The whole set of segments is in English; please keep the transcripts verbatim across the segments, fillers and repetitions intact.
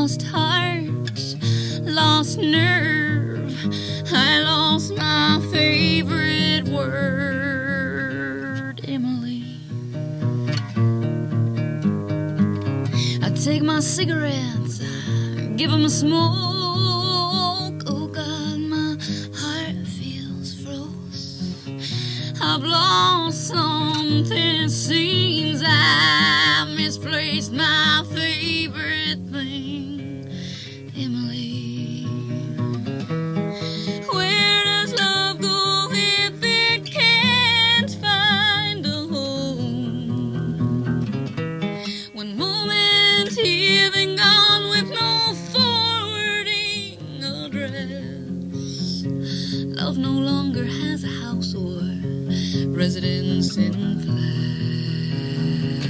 lost heart, lost nerve. I lost my favorite word, Emily. I take my cigarettes, give them a smoke. Oh God, my heart feels froze. I've lost something, seems I've misplaced my favorite thing, Emily. Where does love go if it can't find a home? One moment here, then gone with no forwarding address. Love no longer has a house or residence in flesh.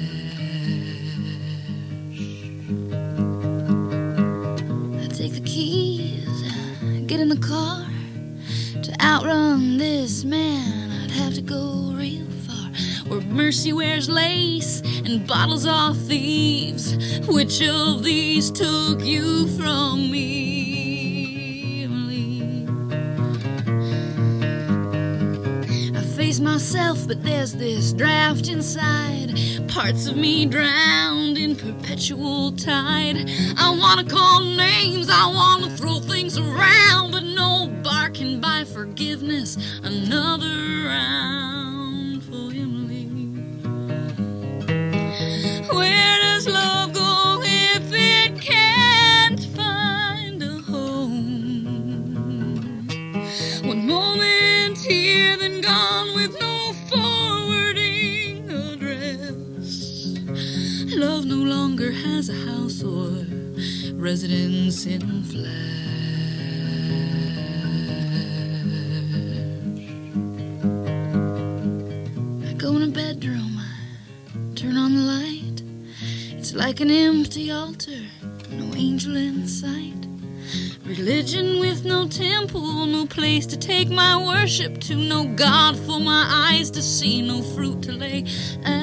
I take the keys, get in the car. To outrun this man, I'd have to go real far, where mercy wears lace and bottles are thieves. Which of these took you from me, Emily? I face myself, but there's this draft inside, parts of me drowned in perpetual tide. I wanna call names, I wanna throw things around, but no bar can buy forgiveness. Another round for Emily. Where does love go if it can't find a home? One moment here, then gone with no forwarding address. Love no longer has a house or residence in flesh. I go in a bedroom, I turn on the light. It's like an empty altar, no angel in sight. Religion with no temple, no place to take my worship to, no God for my eyes to see, no fruit to lay